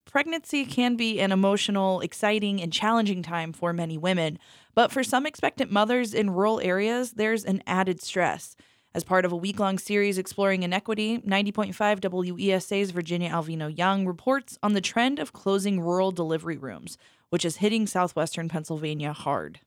Pregnancy can be an emotional, exciting, and challenging time for many women, but for some expectant mothers in rural areas, there's an added stress. As part of a week-long series exploring inequity, 90.5 WESA's Virginia Alvino Young reports on the trend of closing rural delivery rooms, which is hitting southwestern Pennsylvania hard.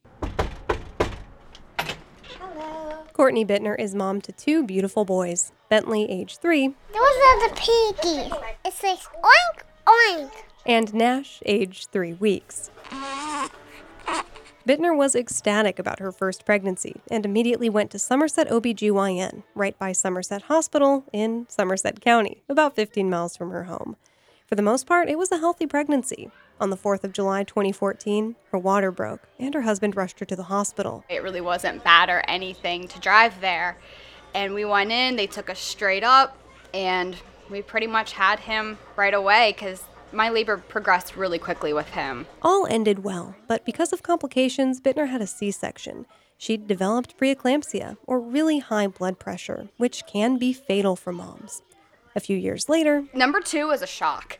Courtney Bittner is mom to two beautiful boys. Bentley, age 3. Those are the piggies. It says oink, oink. And Nash, age 3 weeks. Bittner was ecstatic about her first pregnancy and immediately went to Somerset OB/GYN, right by Somerset Hospital in Somerset County, about 15 miles from her home. For the most part, it was a healthy pregnancy. On the 4th of July 2014, her water broke, and her husband rushed her to the hospital. It really wasn't bad or anything to drive there. And we went in, they took us straight up, and we pretty much had him right away because my labor progressed really quickly with him. All ended well, but because of complications, Bittner had a C-section. She'd developed preeclampsia, or really high blood pressure, which can be fatal for moms. A few years later... Number 2 was a shock.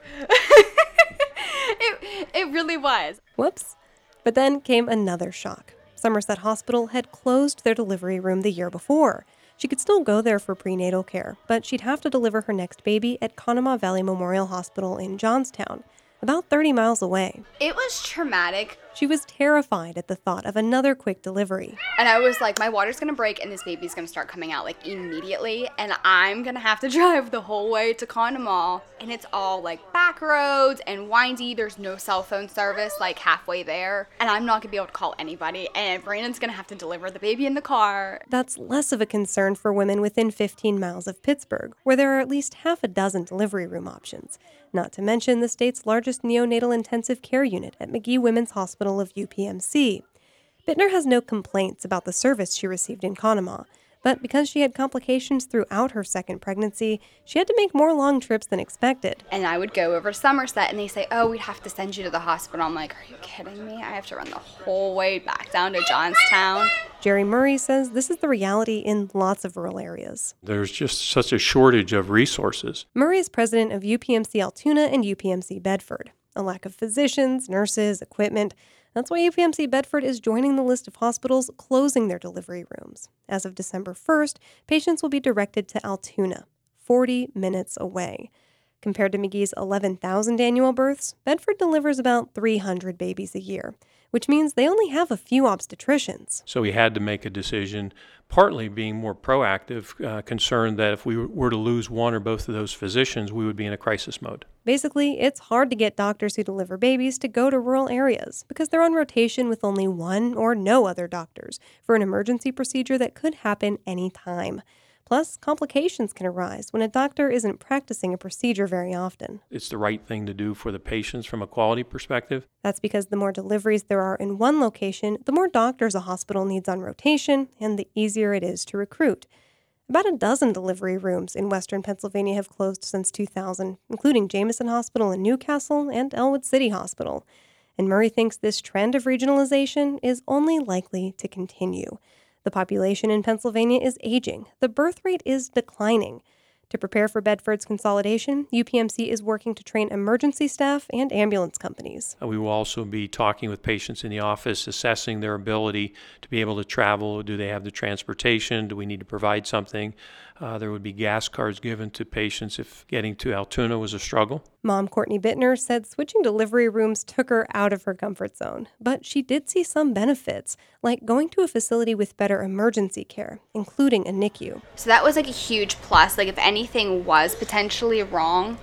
It really was. Whoops. But then came another shock. Somerset Hospital had closed their delivery room the year before. She could still go there for prenatal care, but she'd have to deliver her next baby at Conemaugh Valley Memorial Hospital in Johnstown, about 30 miles away. It was traumatic. She was terrified at the thought of another quick delivery. And I was like, my water's gonna break and this baby's gonna start coming out like immediately, and I'm gonna have to drive the whole way to Conemaugh. And it's all like back roads and windy. There's no cell phone service like halfway there. And I'm not gonna be able to call anybody, and Brandon's gonna have to deliver the baby in the car. That's less of a concern for women within 15 miles of Pittsburgh, where there are at least half a dozen delivery room options. Not to mention the state's largest neonatal intensive care unit at Magee Women's Hospital of UPMC. Bittner has no complaints about the service she received in Conemaugh, but because she had complications throughout her second pregnancy, she had to make more long trips than expected. And I would go over to Somerset, and they say, oh, we'd have to send you to the hospital. I'm like, are you kidding me? I have to run the whole way back down to Johnstown. Jerry Murray says this is the reality in lots of rural areas. There's just such a shortage of resources. Murray is president of UPMC Altoona and UPMC Bedford. A lack of physicians, nurses, equipment. That's why UPMC Bedford is joining the list of hospitals closing their delivery rooms. As of December 1st, patients will be directed to Altoona, 40 minutes away. Compared to Magee's 11,000 annual births, Bedford delivers about 300 babies a year, which means they only have a few obstetricians. So we had to make a decision, partly being more proactive, concerned that if we were to lose one or both of those physicians, we would be in a crisis mode. Basically, it's hard to get doctors who deliver babies to go to rural areas because they're on rotation with only one or no other doctors for an emergency procedure that could happen any time. Plus, complications can arise when a doctor isn't practicing a procedure very often. It's the right thing to do for the patients from a quality perspective. That's because the more deliveries there are in one location, the more doctors a hospital needs on rotation, and the easier it is to recruit. About a dozen delivery rooms in western Pennsylvania have closed since 2000, including Jameson Hospital in Newcastle and Elwood City Hospital. And Murray thinks this trend of regionalization is only likely to continue. The population in Pennsylvania is aging. The birth rate is declining. To prepare for Bedford's consolidation, UPMC is working to train emergency staff and ambulance companies. We will also be talking with patients in the office, assessing their ability to be able to travel. Do they have the transportation? Do we need to provide something? There would be gas cards given to patients if getting to Altoona was a struggle. Mom Courtney Bittner said switching delivery rooms took her out of her comfort zone, but she did see some benefits, like going to a facility with better emergency care, including a NICU. So that was like a huge plus. Like if anything was potentially wrong,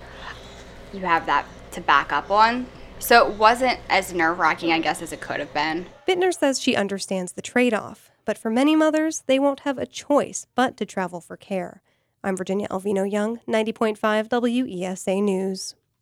you have that to back up on. So it wasn't as nerve-wracking, I guess, as it could have been. Bittner says she understands the trade-off, but for many mothers, they won't have a choice but to travel for care. I'm Virginia Alvino Young, 90.5 WESA News.